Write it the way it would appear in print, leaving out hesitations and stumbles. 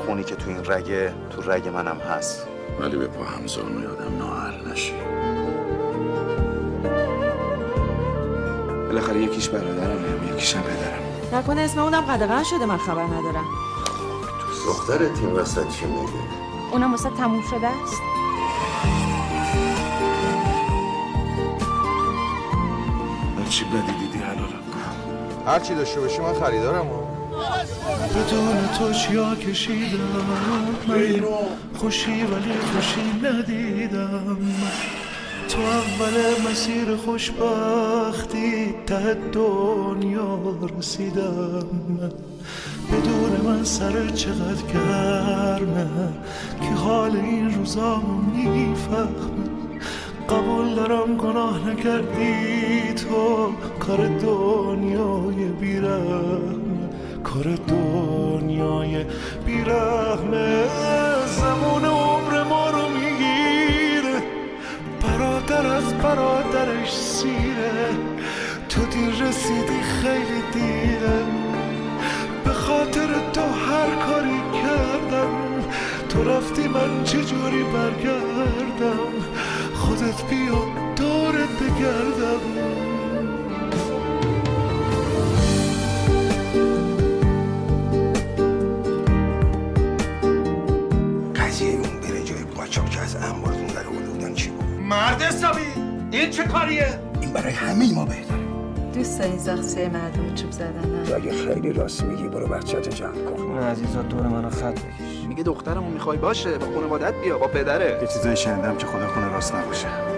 خونی که تو این رگه تو رگ منم هست. ولی به پا همزانو یادم نااهل نشی. بالاخره یکیش برادرم یکیشم پدرم. نکنه اسم اونم قدغن شده من خبر ندارم. دخترت این وسط چی میگه؟ اونم واسه تموم شده است. هرچی بدی دیدی حلالم. هرچی داشته باشی من خریدارم. بدون تو چیا کشیدم من خوشی ولی خوشی ندیدم. تو اول مسیر خوشبختی ته دنیا رسیدم. بدون من سر چقدر گرمه که حال این روزامو میفهمه. قبول دارم گناه نکردی تو کار دنیای بیرحمه. کار دنیای بیرحمه. زمان عمر ما رو میگیره برادر از برادرش سیره. تو دیر رسیدی خیلی دیره. به خاطر تو هر کاری کردم. تو رفتی من چجوری برگردم. خودت بیا دورت بگردم. قضیه اون برنجای قاچاق که از انبارتون در آوردن چی بود؟ مرد حسابی این چه کاریه؟ این برای همه ما بهتره. دوست داری زخصه مردم چوب زدن؟ تو اگه خیلی راست میگی برو بچه‌ت جمع کن. اون عزیزا دور منو خط بکش. میگه دخترمو میخوای باشه با خانوادت بیا با پدره. یه چیزایی شنیدم که خدا کنه راست نباشه.